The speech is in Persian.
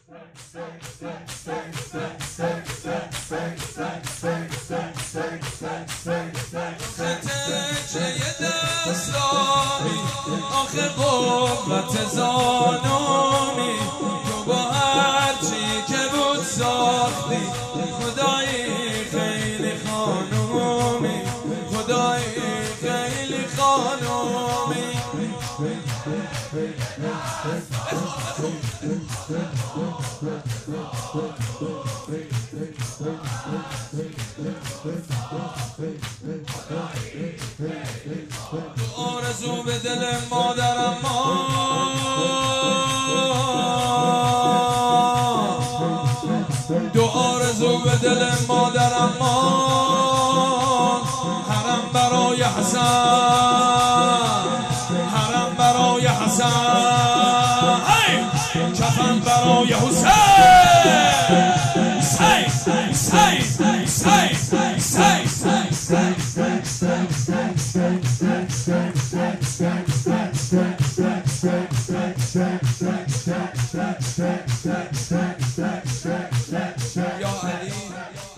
آخه قوت زانومی تو با هرچی که بود ساختی خدایی خیلی خانومی خدایی خیلی خانومی آرزو به دل مادرم دو آرزو به دل مادرم حرم برای حسن حرم برای حسن کفن برای حسین یا علی